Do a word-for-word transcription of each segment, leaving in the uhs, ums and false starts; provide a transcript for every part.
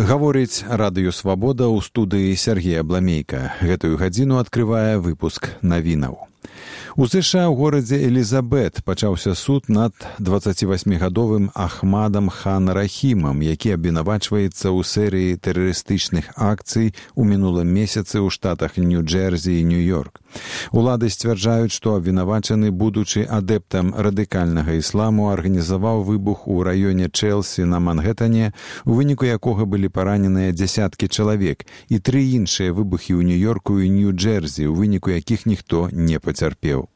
Гаворыць радыё «Свабода» ў студыі Сергея Бламейка. Гэтую гадзіну адкрывае выпуск навінаў. У ЗША ў горадзе Элізабет пачаўся суд над дваццацівасьмігадовым Ахмадам Хан Рахімам, які абвінавачваецца ў серыі тэрарыстычных акцый у мінулым месяцы ў штатах Нью-Джэрзі і Нью-Йорк. Улады сцвярджаюць, што абвінавачаны, будучы адэптам радыкальнага ісламу, арганізаваў выбух у раёне Чэлсі на Манхэттане, у выніку якога былі параненыя дзясяткі чалавек, і тры іншыя выбухі ў Нью-Йорку і Нью-Джэрзі, у выніку якіх ніхто не пацярпеў.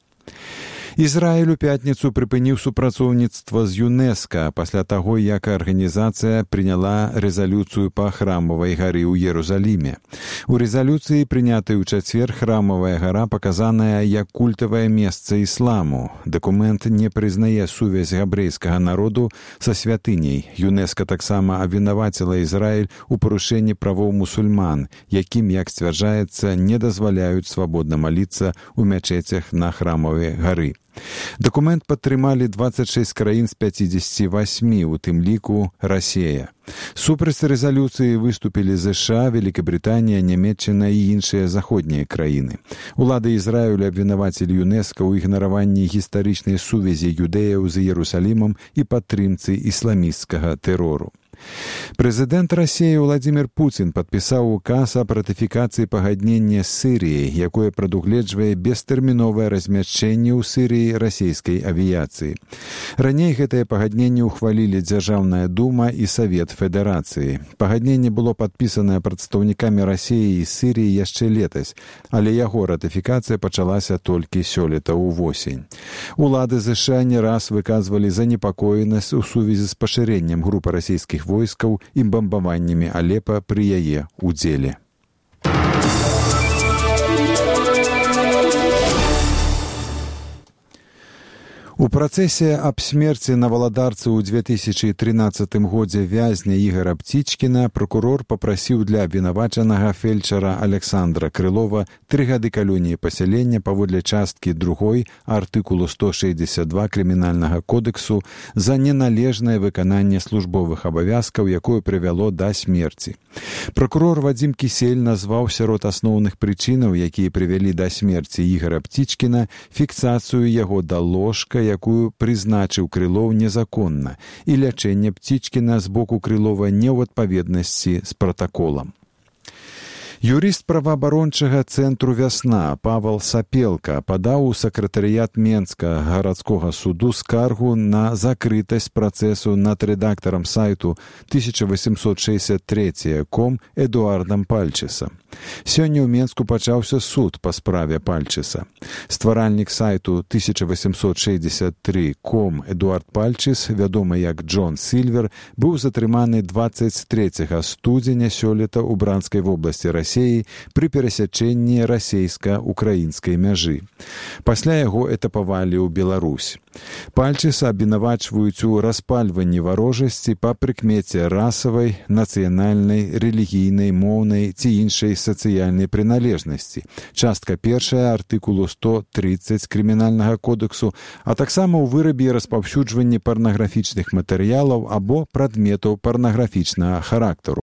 Ізраіль у пятніцу прыпыніў супрацоўніцтва з ЮНЕСКА пасля таго, як арганізацыя прыняла рэзалюцыю па храмавай гары ў Ерусаліме. У рэзалюцыі, прынятай у чацвер, храмавая гара паказаная як культавае месца ісламу. Дакумент не прызнае сувязь габрэйскага народу са святыняй. ЮНЕСКА таксама абвінаваціла Ізраіль у парушэнні правоў мусульман, якім, як сцвярджаецца, не дазваляюць свабодна маліцца ў мячэцях на храмавай гары. Дакумент падтрымалі дваццаць шэсць краін з пяцідзесяці васьмі, у тым ліку Расія. Супраць рэзалюцыі выступілі ЗША, Великабрытанія, Нямецчына і іншыя заходнія краіны. Улады Ізраілю абвінавацілі ЮНЕСКА ў ігнараванні гістарычнай сувязі юдэяў з Іерусалімам і падтрымцы ісламісцкага тэрору. Прэзідэнт Расіі Владзімір Пуцін падпісаў указ аб ратыфікацыі пагаднення з Сіріяй, якое прадугледжвае бестэрміновае размяшчэнне ў Сіріі расійскай авіяцыі. Раней гэтае пагадненне ўхвалілі Дзяржаўная дума і Савет Федэрацыі. Пагадненне было падпісанае прадстаўнікамі Расіі і Сіріі яшчэ летась, але яго ратыфікацыя пачалася толькі сёлета ўвосень. Улады ЗША не раз выказвалі занепакоенасць у сувязі з пашырэннем групы расійскіх войскаў і бамбаваннямі Алепа пры яе удзеле. У працэсе аб смерці на Валадарцы ў две тысячы трынаццатым годзе вязня Ігара Пцічкіна пракурор папрасіў для абвінавачанага фельчара Александра Крылова тры гады калоніі пасялення паводле часткі другой артыкулу сто шэсцьдзесят два крымінальнага кодексу за неналежнае выкананне службовых абавязкаў, якое прывяло да смерці. Пракурор Вадзім Кісель назваў сярод асноўных прычынаў, якія прывялі да смерці Ігара Пцічкіна, фіксацыю яго да ложка, якую прызначыў Крылоў незаконна, і лячэнне Пцічкіна з боку Крылова не ў адпаведнасці з пратаколам. Юрыст праваабарончага цэнтру «Вясна» Павел Сапелка падаў у сакратарыят Менска гарадскога суду скаргу на закрытасць працэсу над рэдактарам сайту тысяча восемьсот шестьдесят три точка ком Эдуардам Пальчесам. Сёння ў Менску пачаўся суд па справе Пальчеса. Стваральнік сайту тысяча восемьсот шестьдесят три точка ком Эдуард Пальчес, вядомы як Джон Сільвер, быў затрыманы дваццаць трэцяга студзеня сёлета ў Бранскай вобласці Расіі пры перасячэнні расійска-украінскай мяжы. Пасля яго этапавалі ў Беларусь. Пальчеса абвінавачваюць у распальванні варожасці па прыкмеце расавай, нацыянальнай, рэлігійнай, моўнай ці іншай сацыяльнай прыналежнасці. Частка першая артыкулу сто тридцать крымінальнага кодексу, а таксама ў вырабе і распаўсюджванні парнаграфічных матэрыялаў або прадметаў парнаграфічнага характару.